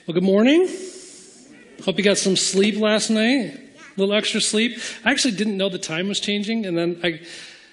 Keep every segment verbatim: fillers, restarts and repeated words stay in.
Well, good morning. Hope you got some sleep last night. A little extra sleep. I actually didn't know the time was changing, and then I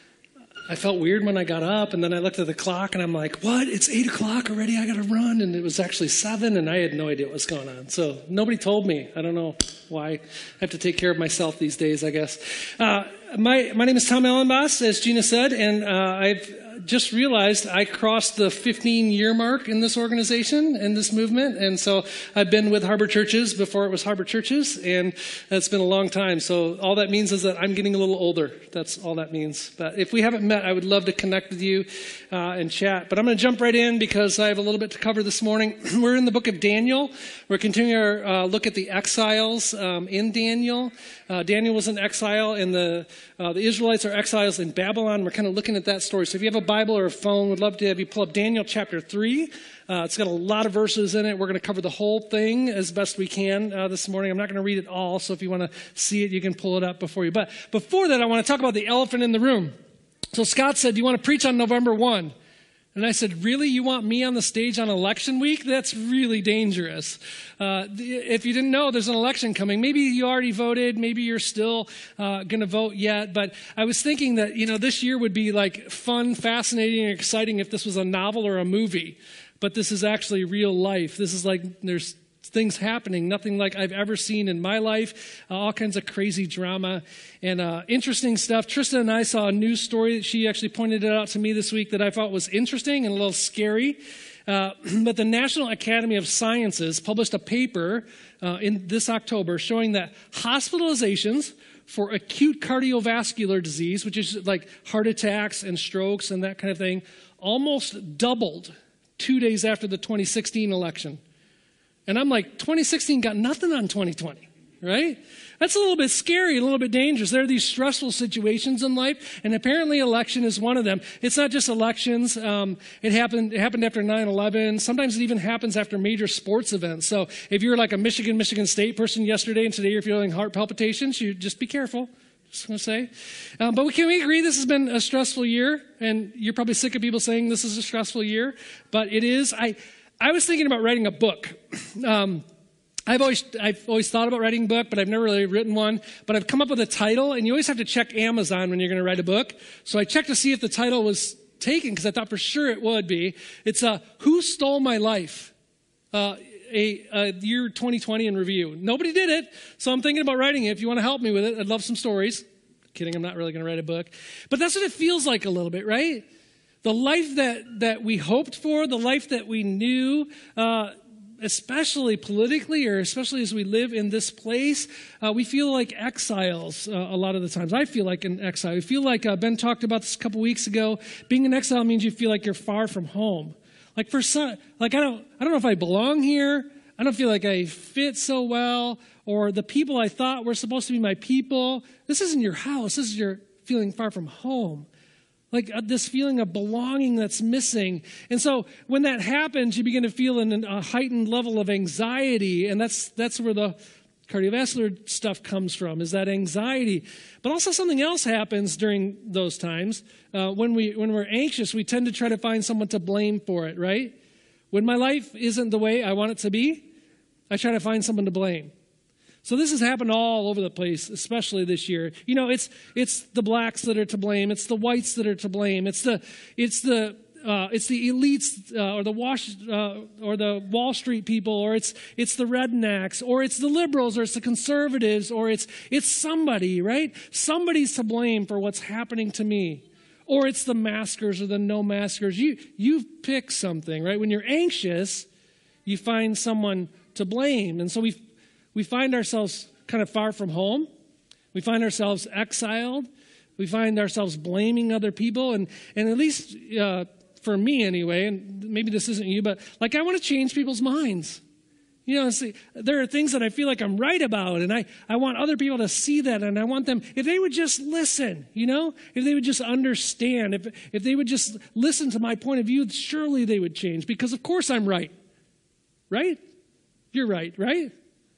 I felt weird when I got up, and then I looked at the clock, and I'm like, what? It's eight o'clock already? I got to run. And it was actually seven, and I had no idea what was going on. So nobody told me. I don't know why. I have to take care of myself these days, I guess. Uh, my, my name is Tom Ellenboss, as Gina said, and uh, I've just realized I crossed the fifteen-year mark in this organization, in this movement, and so I've been with Harbor Churches before it was Harbor Churches, and it's been a long time. So all that means is that I'm getting a little older. That's all that means. But if we haven't met, I would love to connect with you uh, and chat. But I'm going to jump right in because I have a little bit to cover this morning. We're in the book of Daniel. We're continuing our uh, look at the exiles um, in Daniel. Uh, Daniel was in exile, and the uh, the Israelites are exiles in Babylon. We're kind of looking at that story. So if you have a Bible or a phone, we'd love to have you pull up Daniel chapter three. Uh, it's got a lot of verses in it. We're going to cover the whole thing as best we can uh, this morning. I'm not going to read it all, so if you want to see it, you can pull it up before you. But before that, I want to talk about the elephant in the room. So Scott said, do you want to preach on November first? And I said, really? You want me on the stage on election week? That's really dangerous. Uh, if you didn't know, there's an election coming. Maybe you already voted. Maybe you're still uh, going to vote yet. But I was thinking that, you know, this year would be like fun, fascinating, and exciting if this was a novel or a movie. But this is actually real life. This is like there's things happening, nothing like I've ever seen in my life, uh, all kinds of crazy drama and uh, interesting stuff. Trista and I saw a news story that she actually pointed it out to me this week that I thought was interesting and a little scary. Uh, but the National Academy of Sciences published a paper uh, in this October showing that hospitalizations for acute cardiovascular disease, which is like heart attacks and strokes and that kind of thing, almost doubled two days after the twenty sixteen election. And I'm like, twenty sixteen got nothing on twenty twenty, right? That's a little bit scary, a little bit dangerous. There are these stressful situations in life, and apparently election is one of them. It's not just elections. Um, it happened It happened after nine eleven. Sometimes it even happens after major sports events. So if you're like a Michigan, Michigan State person yesterday, and today you're feeling heart palpitations, you just be careful. Just going to say. Um, but we, can we agree this has been a stressful year? And you're probably sick of people saying this is a stressful year, but it is. I... I was thinking about writing a book. Um, I've always I've always thought about writing a book, but I've never really written one. But I've come up with a title, and you always have to check Amazon when you're going to write a book. So I checked to see if the title was taken, because I thought for sure it would be. It's uh, Who Stole My Life? Uh, a, a year twenty twenty in review. Nobody did it, so I'm thinking about writing it. If you want to help me with it, I'd love some stories. Kidding, I'm not really going to write a book. But that's what it feels like a little bit, right? The life that, that we hoped for, the life that we knew, uh, especially politically or especially as we live in this place, uh, we feel like exiles uh, a lot of the times. I feel like an exile. I feel like uh, Ben talked about this a couple weeks ago. Being an exile means you feel like you're far from home. Like for some, like I don't, I don't know if I belong here. I don't feel like I fit so well, or the people I thought were supposed to be my people. This isn't your house. This is your feeling far from home. Like uh, this feeling of belonging that's missing. And so when that happens, you begin to feel an, a heightened level of anxiety. And that's that's where the cardiovascular stuff comes from, is that anxiety. But also something else happens during those times. Uh, when, we, when we're anxious, we tend to try to find someone to blame for it, right? When my life isn't the way I want it to be, I try to find someone to blame. So this has happened all over the place, especially this year. You know, it's it's the blacks that are to blame. It's the whites that are to blame. It's the it's the uh, it's the elites uh, or the wash uh, or the Wall Street people, or it's it's the rednecks, or it's the liberals, or it's the conservatives, or it's it's somebody, right? Somebody's to blame for what's happening to me, or it's the maskers or the no maskers. You you pick something, right? When you're anxious, you find someone to blame, and so we. We find ourselves kind of far from home. We find ourselves exiled. We find ourselves blaming other people. And, and at least uh, for me anyway, and maybe this isn't you, but like I want to change people's minds. You know, see, there are things that I feel like I'm right about, and I, I want other people to see that, and I want them, if they would just listen, you know, if they would just understand, if, if they would just listen to my point of view, surely they would change, because of course I'm right. Right? You're right, right?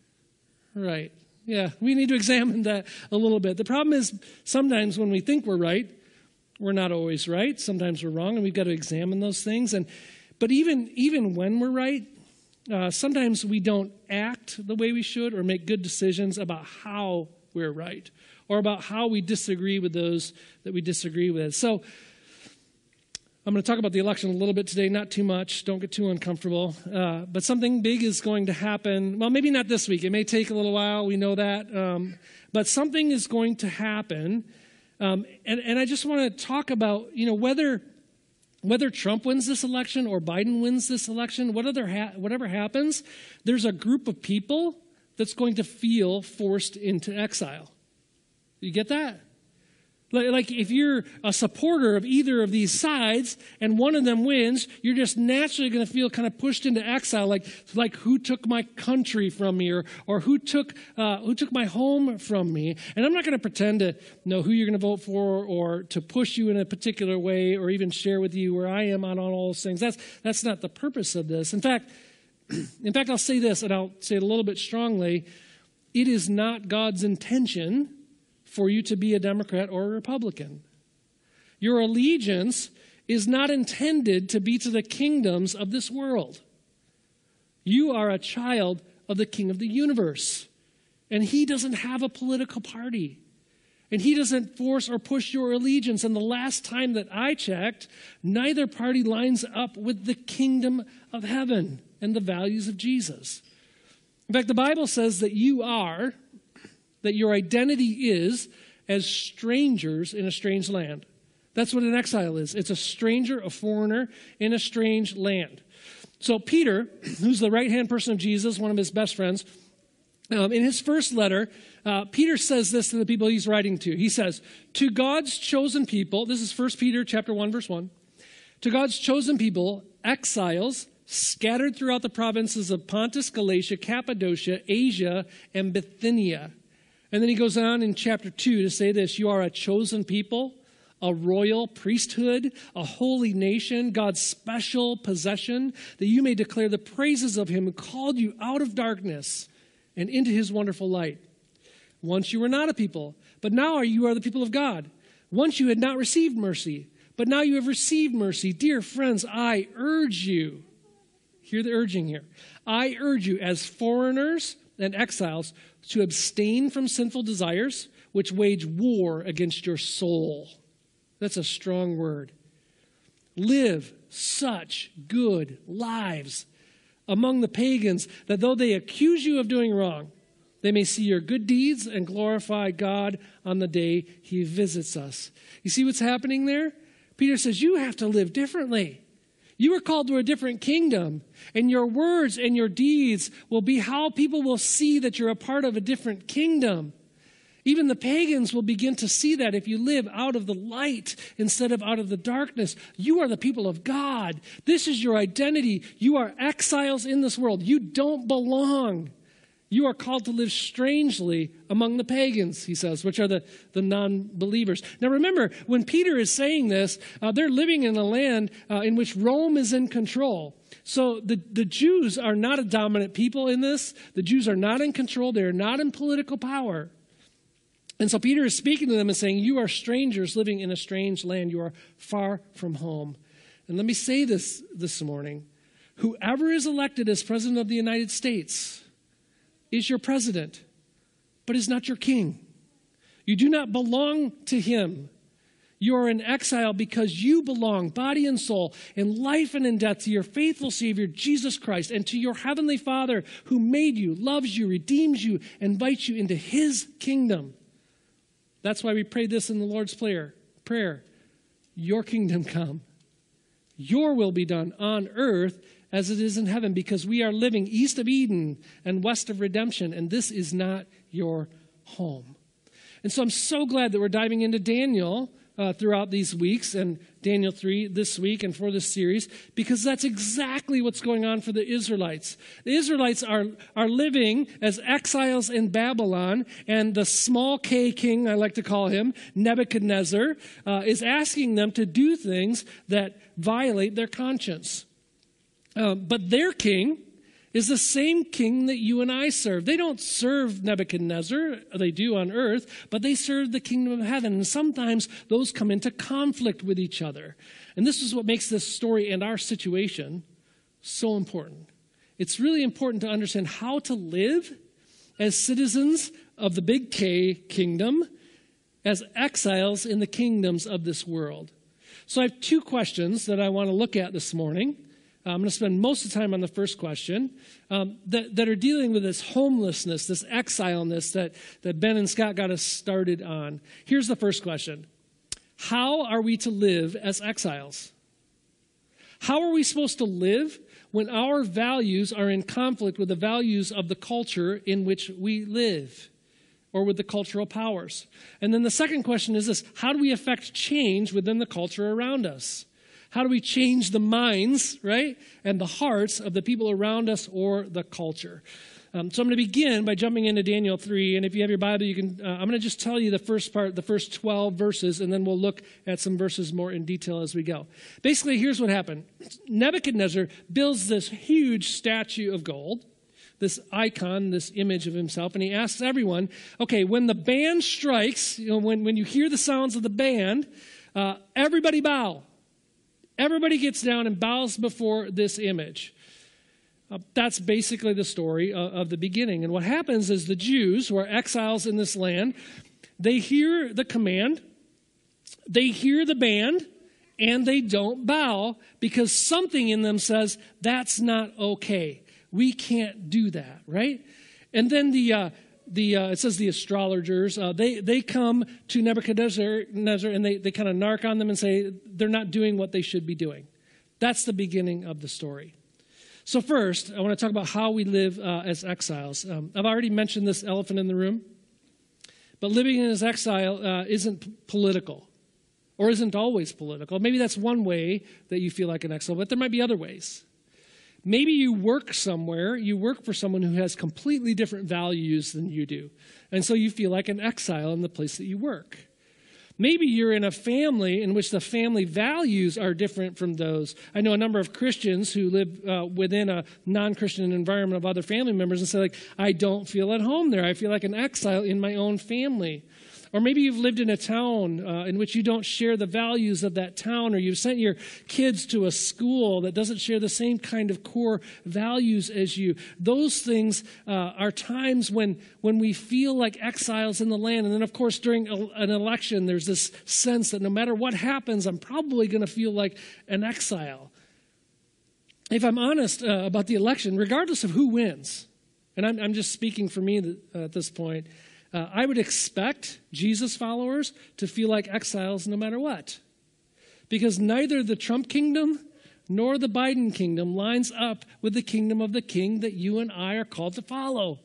Right. Yeah, we need to examine that a little bit. The problem is sometimes when we think we're right, we're not always right. Sometimes we're wrong, and we've got to examine those things. And but even even when we're right, uh, sometimes we don't act the way we should or make good decisions about how we're right or about how we disagree with those that we disagree with. So I'm going to talk about the election a little bit today, not too much. Don't get too uncomfortable. Uh, but something big is going to happen. Well, maybe not this week. It may take a little while. We know that. Um, but something is going to happen. Um, and, and I just want to talk about, you know, whether whether Trump wins this election or Biden wins this election, whatever, ha- whatever happens, there's a group of people that's going to feel forced into exile. You get that? Like if you're a supporter of either of these sides and one of them wins, you're just naturally going to feel kind of pushed into exile, like like who took my country from me, or or who took uh, who took my home from me. And I'm not going to pretend to know who you're going to vote for or to push you in a particular way or even share with you where I am on all those things. That's that's not the purpose of this. In fact, in fact, I'll say this, and I'll say it a little bit strongly. It is not God's intention for you to be a Democrat or a Republican. Your allegiance is not intended to be to the kingdoms of this world. You are a child of the King of the universe, and he doesn't have a political party, and he doesn't force or push your allegiance. And the last time that I checked, neither party lines up with the kingdom of heaven and the values of Jesus. In fact, the Bible says that you are that your identity is as strangers in a strange land. That's what an exile is. It's a stranger, a foreigner in a strange land. So Peter, who's the right-hand person of Jesus, one of his best friends, um, in his first letter, uh, Peter says this to the people he's writing to. He says, to God's chosen people, this is First Peter chapter one, verse one, to God's chosen people, exiles, scattered throughout the provinces of Pontus, Galatia, Cappadocia, Asia, and Bithynia. And then he goes on in chapter two to say this, you are a chosen people, a royal priesthood, a holy nation, God's special possession, that you may declare the praises of him who called you out of darkness and into his wonderful light. Once you were not a people, but now you are the people of God. Once you had not received mercy, but now you have received mercy. Dear friends, I urge you, hear the urging here, I urge you as foreigners and exiles to abstain from sinful desires which wage war against your soul. That's a strong word. Live such good lives among the pagans that though they accuse you of doing wrong, they may see your good deeds and glorify God on the day he visits us. You see what's happening there? Peter says you have to live differently. You are called to a different kingdom, and your words and your deeds will be how people will see that you're a part of a different kingdom. Even the pagans will begin to see that if you live out of the light instead of out of the darkness. You are the people of God. This is your identity. You are exiles in this world. You don't belong. You are called to live strangely among the pagans, he says, which are the, the non-believers. Now remember, when Peter is saying this, uh, they're living in a land uh, in which Rome is in control. So the, the Jews are not a dominant people in this. The Jews are not in control. They are not in political power. And so Peter is speaking to them and saying, you are strangers living in a strange land. You are far from home. And let me say this this morning. Whoever is elected as president of the United States is your president, but is not your king. You do not belong to him. You are in exile because you belong, body and soul, in life and in death, to your faithful Savior, Jesus Christ, and to your heavenly Father who made you, loves you, redeems you, invites you into his kingdom. That's why we pray this in the Lord's Prayer. Prayer, your kingdom come. Your will be done on earth as it is in heaven, because we are living east of Eden and west of redemption, and this is not your home. And so I'm so glad that we're diving into Daniel uh, throughout these weeks, and Daniel three this week and for this series, because that's exactly what's going on for the Israelites. The Israelites are, are living as exiles in Babylon, and the small K king, I like to call him, Nebuchadnezzar, uh, is asking them to do things that violate their conscience. Uh, but their king is the same king that you and I serve. They don't serve Nebuchadnezzar, they do on earth, but they serve the kingdom of heaven. And sometimes those come into conflict with each other. And this is what makes this story and our situation so important, it's really important to understand how to live as citizens of the big K kingdom, as exiles in the kingdoms of this world. So I have two questions that I want to look at this morning. Uh, I'm going to spend most of the time on the first question um, that, that are dealing with this homelessness, this exileness that, that Ben and Scott got us started on. Here's the first question. How are we to live as exiles? How are we supposed to live when our values are in conflict with the values of the culture in which we live, or with the cultural powers? And then the second question is this: how do we affect change within the culture around us? How do we change the minds, right, and the hearts of the people around us or the culture? Um, so I'm going to begin by jumping into Daniel three, and if you have your Bible, you can. Uh, I'm going to just tell you the first part, the first twelve verses, and then we'll look at some verses more in detail as we go. Basically, here's what happened. Nebuchadnezzar builds this huge statue of gold, this icon, this image of himself, and he asks everyone, okay, when the band strikes, you know, when, when you hear the sounds of the band, uh, everybody bow. Everybody gets down and bows before this image. Uh, that's basically the story of, of the beginning. And what happens is the Jews, who are exiles in this land, they hear the command, they hear the band, and they don't bow because something in them says, that's not okay. We can't do that, right? And then the uh, the uh, it says the astrologers, uh, they they come to Nebuchadnezzar and they, they kind of narc on them and say they're not doing what they should be doing. That's the beginning of the story. So first, I want to talk about how we live uh, as exiles. Um, I've already mentioned this elephant in the room, but living as exile uh, isn't political, or isn't always political. Maybe that's one way that you feel like an exile, but there might be other ways. Maybe you work somewhere, you work for someone who has completely different values than you do, and so you feel like an exile in the place that you work. Maybe you're in a family in which the family values are different from those. I know a number of Christians who live uh, within a non-Christian environment of other family members and say, like, I don't feel at home there. I feel like an exile in my own family. Or maybe you've lived in a town uh, in which you don't share the values of that town, or you've sent your kids to a school that doesn't share the same kind of core values as you. Those things uh, are times when, when we feel like exiles in the land. And then, of course, during a, an election, there's this sense that no matter what happens, I'm probably going to feel like an exile. If I'm honest uh, about the election, regardless of who wins, and I'm, I'm just speaking for me th- uh, at this point, Uh, I would expect Jesus followers to feel like exiles no matter what. Because neither the Trump kingdom nor the Biden kingdom lines up with the kingdom of the king that you and I are called to follow.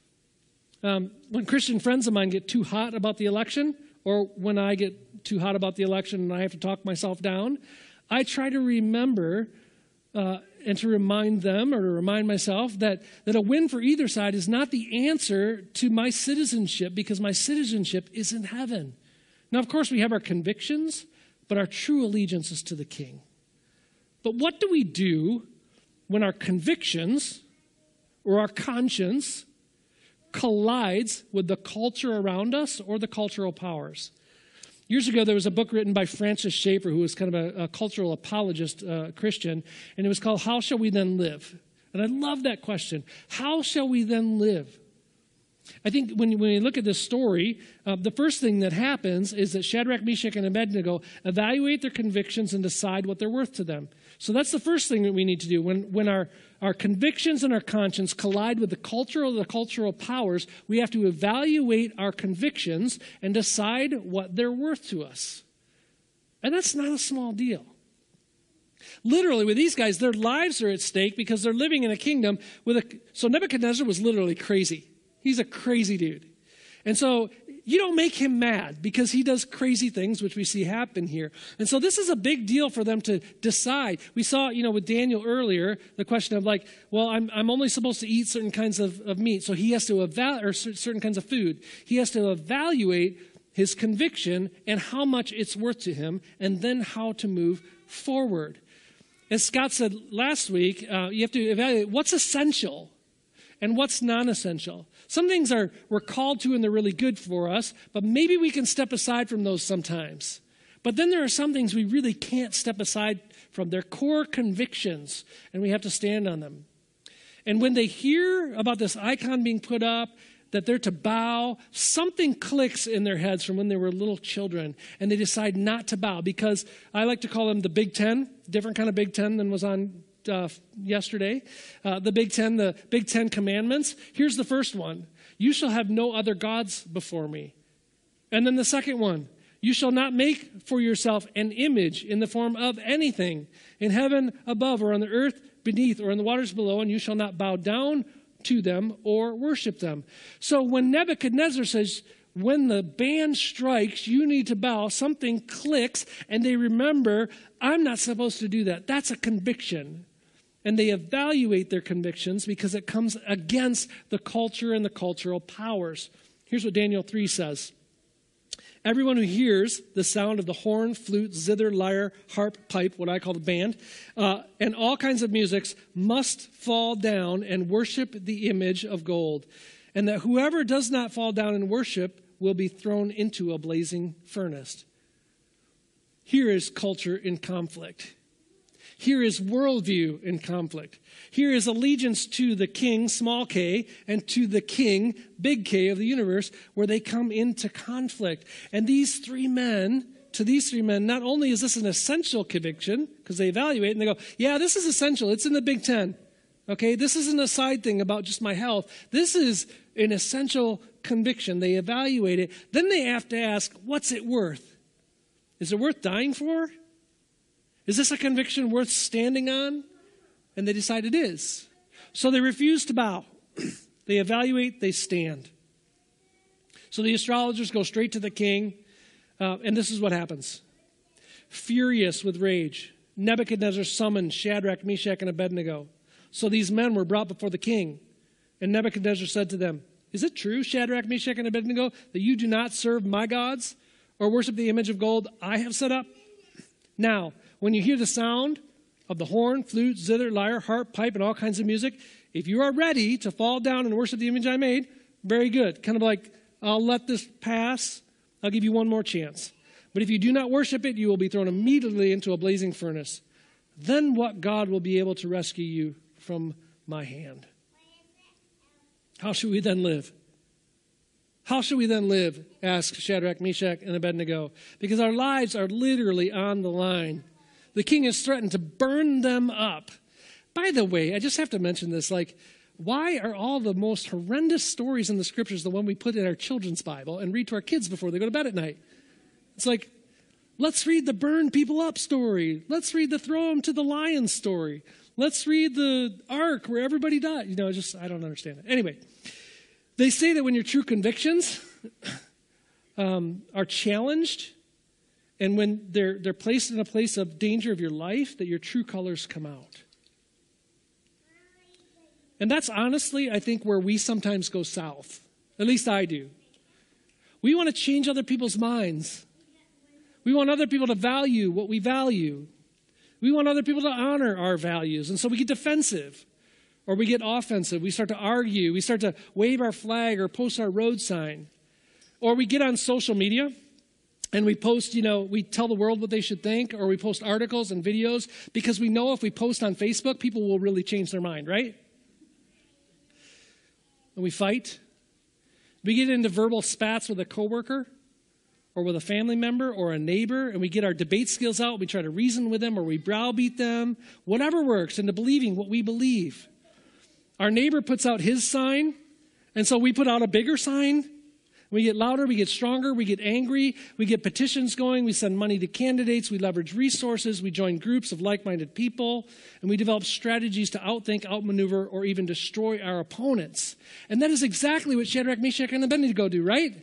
Um, when Christian friends of mine get too hot about the election, or when I get too hot about the election and I have to talk myself down, I try to remember uh, and to remind them, or to remind myself, that, that a win for either side is not the answer to my citizenship, because my citizenship is in heaven. Now, of course, we have our convictions, but our true allegiance is to the King. But what do we do when our convictions or our conscience collides with the culture around us or the cultural powers? Years ago, there was a book written by Francis Schaeffer, who was kind of a, a cultural apologist uh, Christian, and it was called How Shall We Then Live? And I love that question. How shall we then live? I think when, when you look at this story, uh, the first thing that happens is that Shadrach, Meshach, and Abednego evaluate their convictions and decide what they're worth to them. So that's the first thing that we need to do. When, when our, our convictions and our conscience collide with the cultural the cultural powers, we have to evaluate our convictions and decide what they're worth to us. And that's not a small deal. Literally, with these guys, their lives are at stake because they're living in a kingdom with a... So Nebuchadnezzar was literally crazy. He's a crazy dude. And so you don't make him mad because he does crazy things, which we see happen here. And so this is a big deal for them to decide. We saw, you know, with Daniel earlier, the question of like, well, I'm I'm only supposed to eat certain kinds of, of meat. So he has to evaluate, or certain kinds of food. He has to evaluate his conviction and how much it's worth to him, and then how to move forward. As Scott said last week, uh, you have to evaluate what's essential and what's non-essential. Some things are we're called to and they're really good for us, but maybe we can step aside from those sometimes. But then there are some things we really can't step aside from. They're core convictions, and we have to stand on them. And when they hear about this icon being put up, that they're to bow, something clicks in their heads from when they were little children, and they decide not to bow, because I like to call them the Big Ten, different kind of Big Ten than was on uh, yesterday. Uh, the Big Ten, the Big Ten Commandments. Here's the first one. You shall have no other gods before me. And then the second one. You shall not make for yourself an image in the form of anything in heaven above or on the earth beneath or in the waters below, and you shall not bow down to them or worship them. So when Nebuchadnezzar says, when the band strikes, you need to bow, something clicks, and they remember, I'm not supposed to do that. That's a conviction. And they evaluate their convictions because it comes against the culture and the cultural powers. Here's what Daniel three says. Everyone who hears the sound of the horn, flute, zither, lyre, harp, pipe, what I call the band, uh, and all kinds of musics must fall down and worship the image of gold. And that whoever does not fall down and worship will be thrown into a blazing furnace. Here is culture in conflict. Here is worldview in conflict. Here is allegiance to the king, small k, and to the king, big K of the universe, where they come into conflict. And these three men, to these three men, not only is this an essential conviction, because they evaluate and they go, yeah, this is essential. It's in the Big Ten. Okay, this isn't a side thing about just my health. This is an essential conviction. They evaluate it. Then they have to ask, what's it worth? Is it worth dying for? Is this a conviction worth standing on? And they decide it is. So they refuse to bow. They evaluate, they stand. So the astrologers go straight to the king, uh, and this is what happens. Furious with rage, Nebuchadnezzar summoned Shadrach, Meshach, and Abednego. So these men were brought before the king. And Nebuchadnezzar said to them, is it true, Shadrach, Meshach, and Abednego, that you do not serve my gods or worship the image of gold I have set up? Now, when you hear the sound of the horn, flute, zither, lyre, harp, pipe, and all kinds of music, if you are ready to fall down and worship the image I made, very good. Kind of like, I'll let this pass. I'll give you one more chance. But if you do not worship it, you will be thrown immediately into a blazing furnace. Then what God will be able to rescue you from my hand? How should we then live? How should we then live? Asked Shadrach, Meshach, and Abednego. Because our lives are literally on the line. The king has threatened to burn them up. By the way, I just have to mention this. Like, why are all the most horrendous stories in the scriptures the one we put in our children's Bible and read to our kids before they go to bed at night? It's like, let's read the burn people up story. Let's read the throw them to the lion story. Let's read the ark where everybody died. You know, just, I don't understand it. Anyway, they say that when your true convictions um, are challenged, and when they're they're placed in a place of danger of your life, that your true colors come out. And that's honestly, I think, where we sometimes go south. At least I do. We want to change other people's minds. We want other people to value what we value. We want other people to honor our values. And so we get defensive or we get offensive. We start to argue. We start to wave our flag or post our road sign. Or we get on social media and we post, you know, we tell the world what they should think, or we post articles and videos because we know if we post on Facebook, people will really change their mind, right? And we fight. We get into verbal spats with a coworker or with a family member or a neighbor, and we get our debate skills out. We try to reason with them or we browbeat them. Whatever works into believing what we believe. Our neighbor puts out his sign, and so we put out a bigger sign. We get louder, we get stronger, we get angry, we get petitions going, we send money to candidates, we leverage resources, we join groups of like-minded people, and we develop strategies to outthink, outmaneuver, or even destroy our opponents. And that is exactly what Shadrach, Meshach, and Abednego do, right?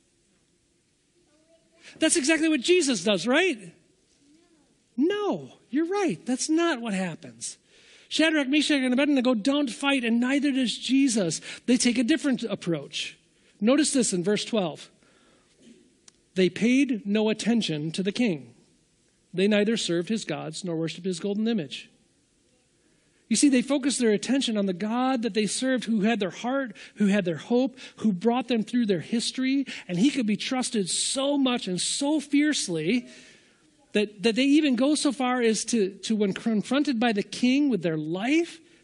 That's exactly what Jesus does, right? No, you're right. That's not what happens. Shadrach, Meshach, and Abednego don't fight, and neither does Jesus. They take a different approach. Notice this in verse twelve. They paid no attention to the king. They neither served his gods nor worshiped his golden image. You see, they focused their attention on the God that they served, who had their heart, who had their hope, who brought them through their history, and he could be trusted so much and so fiercely that, that they even go so far as to, to, when confronted by the king with their life,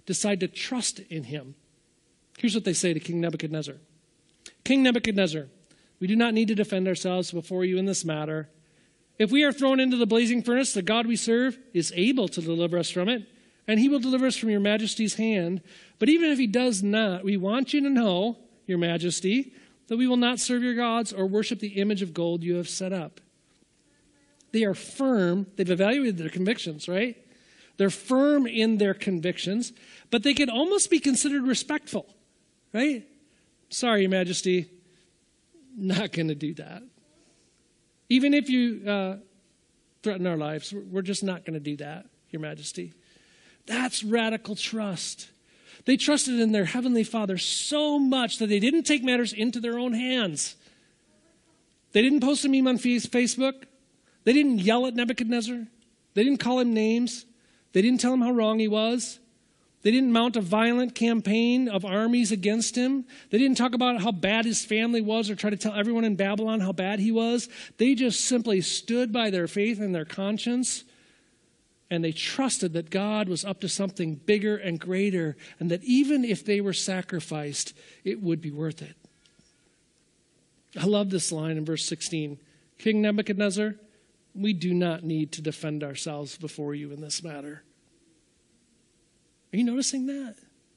decide to trust in him. Here's what they say to King Nebuchadnezzar. King Nebuchadnezzar, we do not need to defend ourselves before you in this matter. If we are thrown into the blazing furnace, the God we serve is able to deliver us from it, and he will deliver us from your majesty's hand. But even if he does not, we want you to know, your majesty, that we will not serve your gods or worship the image of gold you have set up. They are firm. They've evaluated their convictions, right? They're firm in their convictions, but they can almost be considered respectful, right? Sorry, your majesty, not going to do that. Even if you uh, threaten our lives, we're just not going to do that, your majesty. That's radical trust. They trusted in their heavenly Father so much that they didn't take matters into their own hands. They didn't post a meme on Facebook. They didn't yell at Nebuchadnezzar. They didn't call him names. They didn't tell him how wrong he was. They didn't mount a violent campaign of armies against him. They didn't talk about how bad his family was or try to tell everyone in Babylon how bad he was. They just simply stood by their faith and their conscience, and they trusted that God was up to something bigger and greater, and that even if they were sacrificed, it would be worth it. I love this line in verse sixteen. King Nebuchadnezzar, we do not need to defend ourselves before you in this matter. Are you noticing that?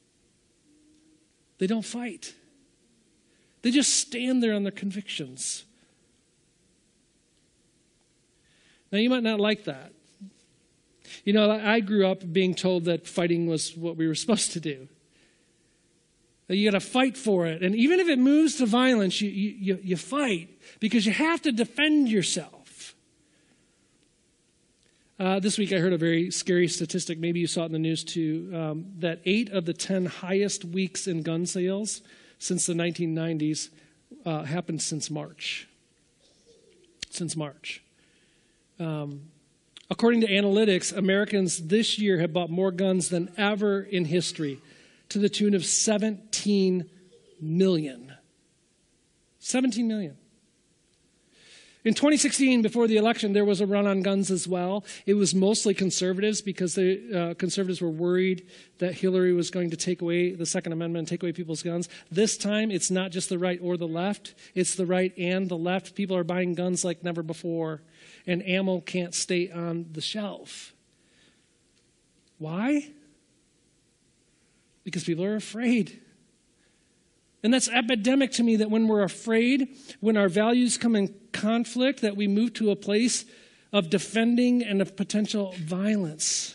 They don't fight. They just stand there on their convictions. Now, you might not like that. You know, I grew up being told that fighting was what we were supposed to do. That you got to fight for it. And even if it moves to violence, you, you, you fight because you have to defend yourself. Uh, this week I heard a very scary statistic, maybe you saw it in the news too, um, that eight of the ten highest weeks in gun sales since the nineteen nineties uh, happened since March. Since March. Um, according to analytics, Americans this year have bought more guns than ever in history, to the tune of seventeen million. seventeen million. In twenty sixteen, before the election, there was a run on guns as well. It was mostly conservatives because the uh, conservatives were worried that Hillary was going to take away the Second Amendment and take away people's guns. This time, it's not just the right or the left. It's the right and the left. People are buying guns like never before, and ammo can't stay on the shelf. Why? Because people are afraid. And that's epidemic to me, that when we're afraid, when our values come in conflict, that we move to a place of defending and of potential violence.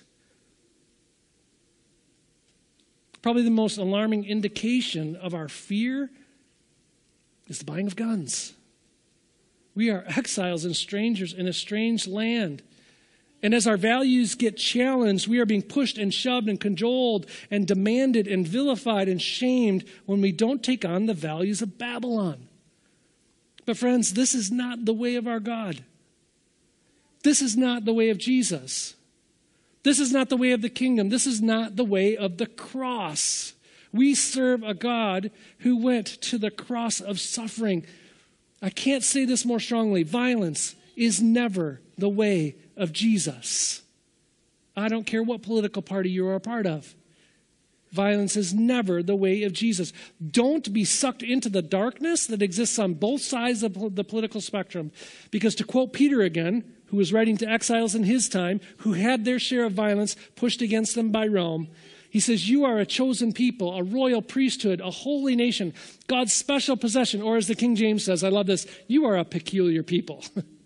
Probably the most alarming indication of our fear is the buying of guns. We are exiles and strangers in a strange land. And as our values get challenged, we are being pushed and shoved and cajoled and demanded and vilified and shamed when we don't take on the values of Babylon. But friends, this is not the way of our God. This is not the way of Jesus. This is not the way of the kingdom. This is not the way of the cross. We serve a God who went to the cross of suffering. I can't say this more strongly. Violence is never the way of Jesus. I don't care what political party you are a part of. Violence is never the way of Jesus. Don't be sucked into the darkness that exists on both sides of the political spectrum. Because to quote Peter again, who was writing to exiles in his time, who had their share of violence pushed against them by Rome, he says, you are a chosen people, a royal priesthood, a holy nation, God's special possession. Or as the King James says, I love this, you are a peculiar people.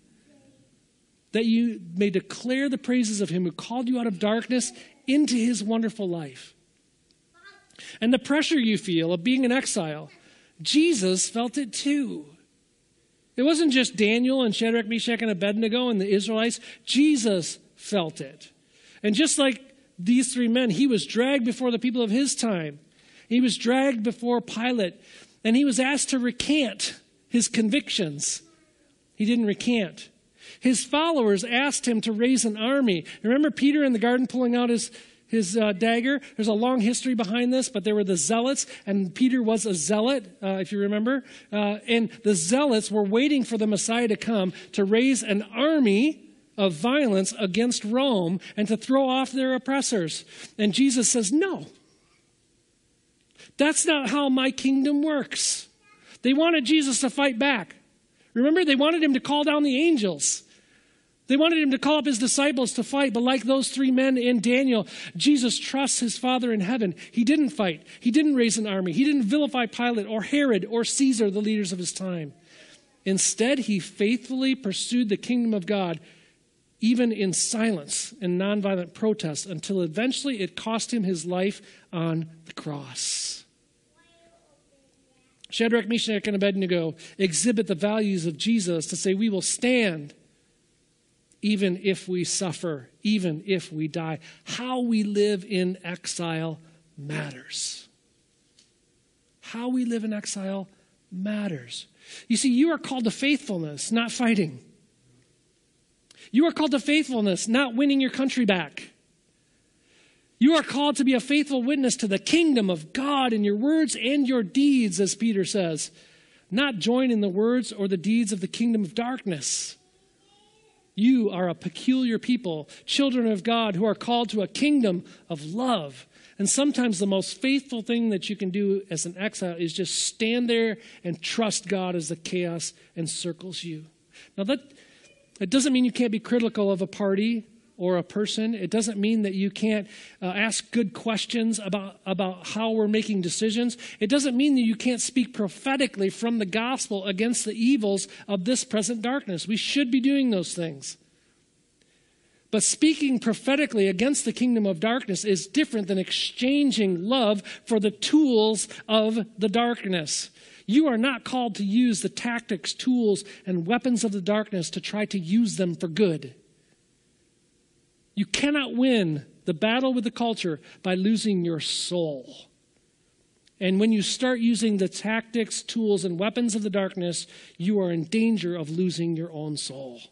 That you may declare the praises of him who called you out of darkness into his wonderful life. And the pressure you feel of being an exile, Jesus felt it too. It wasn't just Daniel and Shadrach, Meshach, and Abednego and the Israelites. Jesus felt it. And just like these three men, he was dragged before the people of his time. He was dragged before Pilate, and he was asked to recant his convictions. He didn't recant. His followers asked him to raise an army. Remember Peter in the garden pulling out his, his uh, dagger? There's a long history behind this, but there were the zealots, and Peter was a zealot, uh, if you remember. Uh, and the zealots were waiting for the Messiah to come to raise an army of violence against Rome and to throw off their oppressors. And Jesus says, no, That's not how my kingdom works. They wanted Jesus to fight back. Remember, they wanted him to call down the angels. They wanted him to call up his disciples to fight, but like those three men in Daniel, Jesus trusts his Father in heaven. He didn't fight. He didn't raise an army. He didn't vilify Pilate or Herod or Caesar, the leaders of his time. Instead, he faithfully pursued the kingdom of God, even in silence and nonviolent protest, until eventually it cost him his life on the cross. Shadrach, Meshach, and Abednego exhibit the values of Jesus to say we will stand even if we suffer, even if we die. How we live in exile matters. How we live in exile matters. You see, you are called to faithfulness, not fighting. You are called to faithfulness, not winning your country back. You are called to be a faithful witness to the kingdom of God in your words and your deeds, as Peter says, not join in the words or the deeds of the kingdom of darkness. You are a peculiar people, children of God, who are called to a kingdom of love. And sometimes the most faithful thing that you can do as an exile is just stand there and trust God as the chaos encircles you. Now, that, that doesn't mean you can't be critical of a party or a person. It doesn't mean that you can't uh, ask good questions about, about how we're making decisions. It doesn't mean that you can't speak prophetically from the gospel against the evils of this present darkness. We should be doing those things. But speaking prophetically against the kingdom of darkness is different than exchanging love for the tools of the darkness. You are not called to use the tactics, tools, and weapons of the darkness to try to use them for good. You cannot win the battle with the culture by losing your soul. And when you start using the tactics, tools, and weapons of the darkness, you are in danger of losing your own soul.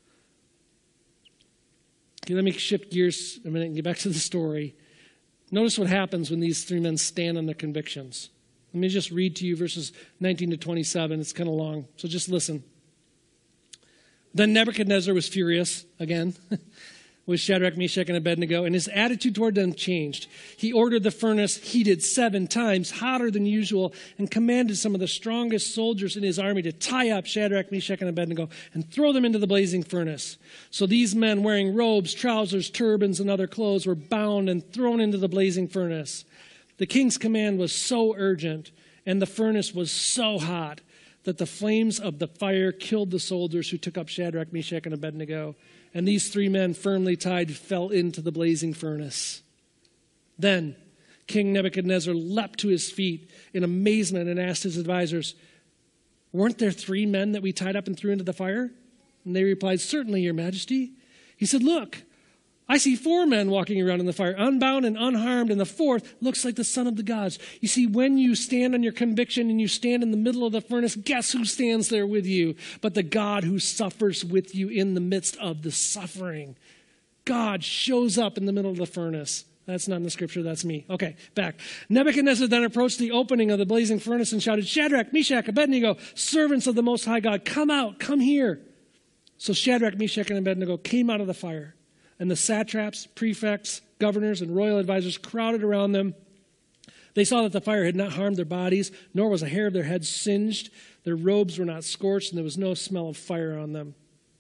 Okay, let me shift gears a minute and get back to the story. Notice what happens when these three men stand on their convictions. Let me just read to you verses nineteen to twenty-seven. It's kind of long, so just listen. Then Nebuchadnezzar was furious again with Shadrach, Meshach, and Abednego, and his attitude toward them changed. He ordered the furnace heated seven times hotter than usual and commanded some of the strongest soldiers in his army to tie up Shadrach, Meshach, and Abednego and throw them into the blazing furnace. So these men, wearing robes, trousers, turbans, and other clothes, were bound and thrown into the blazing furnace. The king's command was so urgent, and the furnace was so hot, that the flames of the fire killed the soldiers who took up Shadrach, Meshach, and Abednego. And these three men, firmly tied, fell into the blazing furnace. Then King Nebuchadnezzar leapt to his feet in amazement and asked his advisors, "Weren't there three men that we tied up and threw into the fire?" And they replied, "Certainly, your majesty." He said, "Look, I see four men walking around in the fire, unbound and unharmed, and the fourth looks like the son of the gods." You see, when you stand on your conviction and you stand in the middle of the furnace, guess who stands there with you? But the God who suffers with you in the midst of the suffering. God shows up in the middle of the furnace. That's not in the scripture, that's me. Okay, back. Nebuchadnezzar then approached the opening of the blazing furnace and shouted, "Shadrach, Meshach, Abednego, servants of the Most High God, come out, come here." So Shadrach, Meshach, and Abednego came out of the fire. And the satraps, prefects, governors, and royal advisors crowded around them. They saw that the fire had not harmed their bodies, nor was a hair of their heads singed. Their robes were not scorched, and there was no smell of fire on them.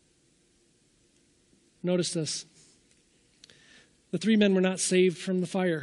Notice this. The three men were not saved from the fire.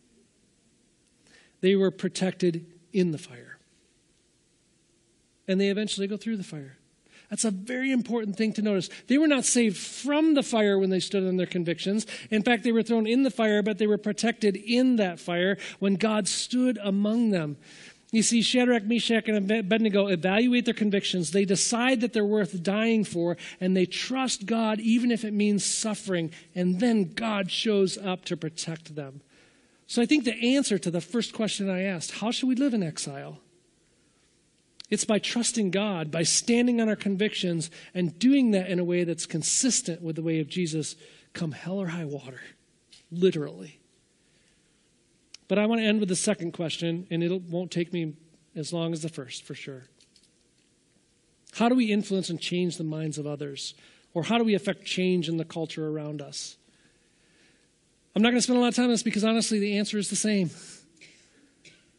They were protected in the fire. And they eventually go through the fire. That's a very important thing to notice. They were not saved from the fire when they stood on their convictions. In fact, they were thrown in the fire, but they were protected in that fire when God stood among them. You see, Shadrach, Meshach, and Abednego evaluate their convictions. They decide that they're worth dying for, and they trust God even if it means suffering. And then God shows up to protect them. So I think the answer to the first question I asked, how should we live in exile? It's by trusting God, by standing on our convictions and doing that in a way that's consistent with the way of Jesus, come hell or high water, literally. But I want to end with the second question, and it won't take me as long as the first, for sure. How do we influence and change the minds of others? Or how do we affect change in the culture around us? I'm not going to spend a lot of time on this because honestly the answer is the same.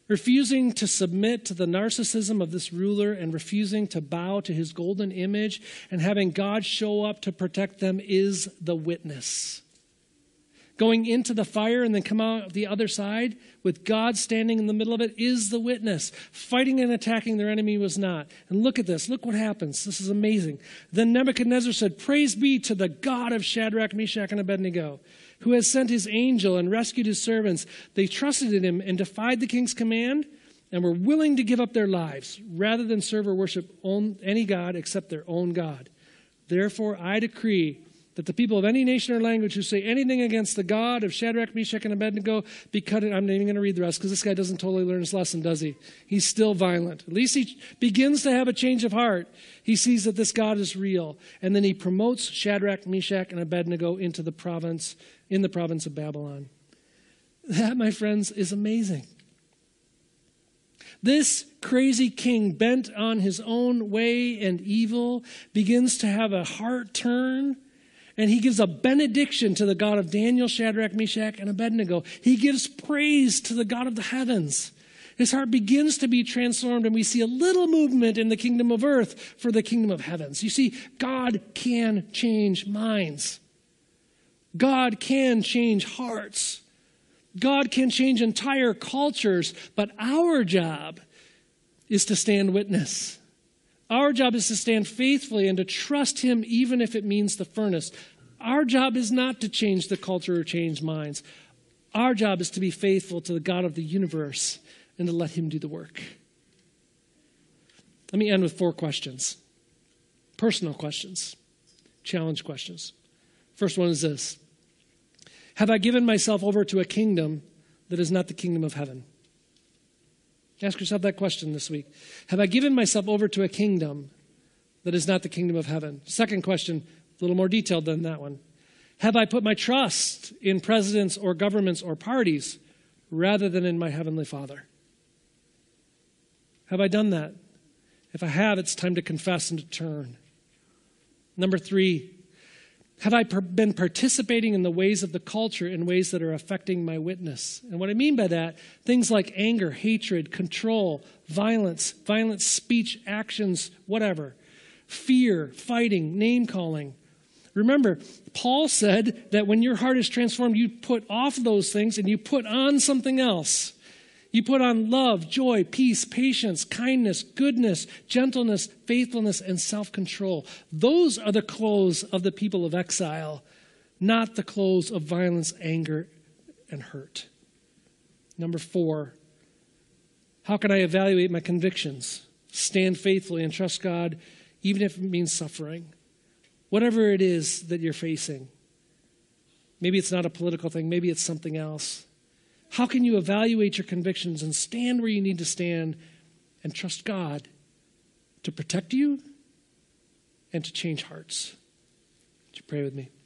Refusing to submit to the narcissism of this ruler and refusing to bow to his golden image and having God show up to protect them is the witness. Going into the fire and then come out the other side with God standing in the middle of it is the witness. Fighting and attacking their enemy was not. And look at this. Look what happens. This is amazing. Then Nebuchadnezzar said, "Praise be to the God of Shadrach, Meshach, and Abednego, who has sent his angel and rescued his servants. They trusted in him and defied the king's command and were willing to give up their lives rather than serve or worship any god except their own God. Therefore, I decree that the people of any nation or language who say anything against the God of Shadrach, Meshach, and Abednego be cut." I'm not even going to read the rest because this guy doesn't totally learn his lesson, does he? He's still violent. At least he begins to have a change of heart. He sees that this God is real. And then he promotes Shadrach, Meshach, and Abednego into the province, in the province of Babylon. That, my friends, is amazing. This crazy king, bent on his own way and evil, begins to have a heart turn. And he gives a benediction to the God of Daniel, Shadrach, Meshach, and Abednego. He gives praise to the God of the heavens. His heart begins to be transformed, and we see a little movement in the kingdom of earth for the kingdom of heavens. You see, God can change minds. God can change hearts. God can change entire cultures, but our job is to stand witness. Our job is to stand faithfully and to trust him even if it means the furnace. Our job is not to change the culture or change minds. Our job is to be faithful to the God of the universe and to let him do the work. Let me end with four questions. Personal questions. Challenge questions. First one is this. Have I given myself over to a kingdom that is not the kingdom of heaven? Ask yourself that question this week. Have I given myself over to a kingdom that is not the kingdom of heaven? Second question, a little more detailed than that one. Have I put my trust in presidents or governments or parties rather than in my heavenly Father? Have I done that? If I have, it's time to confess and to turn. Number three, have I per- been participating in the ways of the culture in ways that are affecting my witness? And what I mean by that, things like anger, hatred, control, violence, violent speech, actions, whatever, fear, fighting, name-calling. Remember, Paul said that when your heart is transformed, you put off those things and you put on something else. You put on love, joy, peace, patience, kindness, goodness, gentleness, faithfulness, and self-control. Those are the clothes of the people of exile, not the clothes of violence, anger, and hurt. Number four, how can I evaluate my convictions? Stand faithfully and trust God, even if it means suffering. Whatever it is that you're facing. Maybe it's not a political thing. Maybe it's something else. How can you evaluate your convictions and stand where you need to stand and trust God to protect you and to change hearts? Would you pray with me?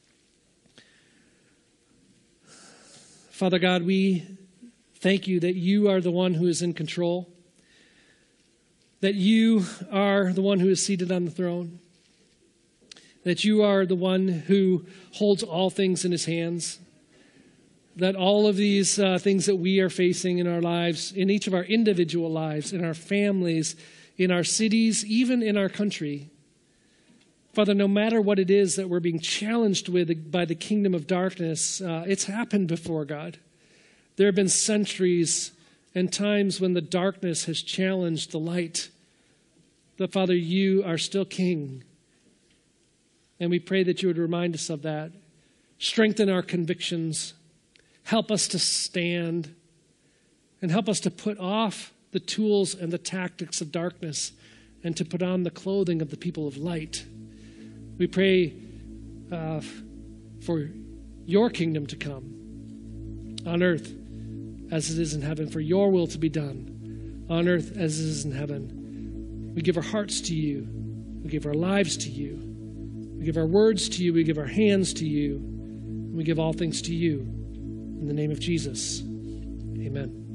Father God, we thank you that you are the one who is in control, that you are the one who is seated on the throne, that you are the one who holds all things in his hands, that all of these uh, things that we are facing in our lives, in each of our individual lives, in our families, in our cities, even in our country, Father, no matter what it is that we're being challenged with by the kingdom of darkness, uh, it's happened before, God. There have been centuries and times when the darkness has challenged the light. But Father, you are still king. And we pray that you would remind us of that. Strengthen our convictions. Help us to stand. And help us to put off the tools and the tactics of darkness and to put on the clothing of the people of light. We pray uh, for your kingdom to come on earth as it is in heaven, for your will to be done on earth as it is in heaven. We give our hearts to you. We give our lives to you. We give our words to you. We give our hands to you. And we give all things to you. In the name of Jesus, amen.